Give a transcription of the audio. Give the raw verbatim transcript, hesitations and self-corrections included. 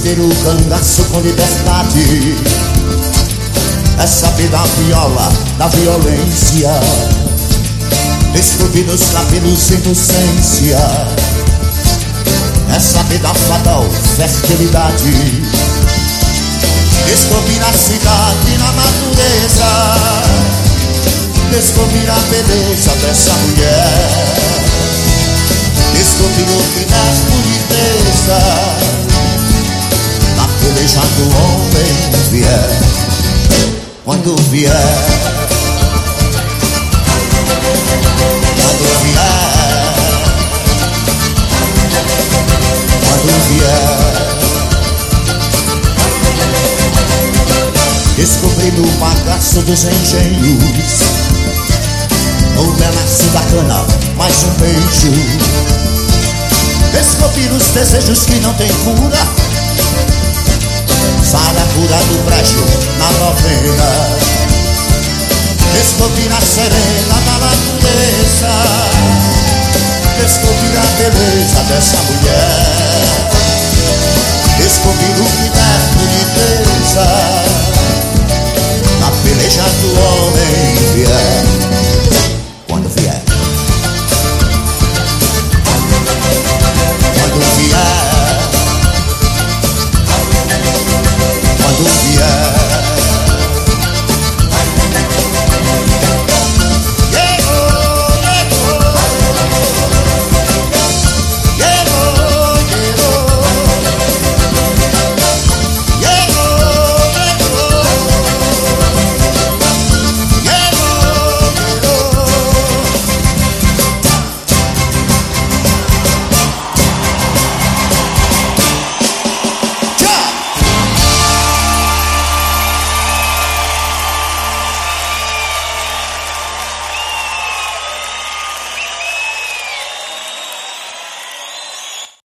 Viver o cangaço com liberdade é saber da viola, da violência, descobrir nos cabelos inocência, é saber da fadal fertilidade, descobrir a cidade na natureza, descobrir a beleza dessa mulher, descobrir o que é boniteza na peleja do homem vier, quando vier, quando vier, quando vier, descobrir no bagaço dos engenhos, no melaço da cana, mais um beijo, descobrir os desejos que não tem cura, saracura do brejo na novena, descobrir a serena da natureza, descobrir a beleza dessa mulher, descobrir o que é boniteza na peleja do homem vier,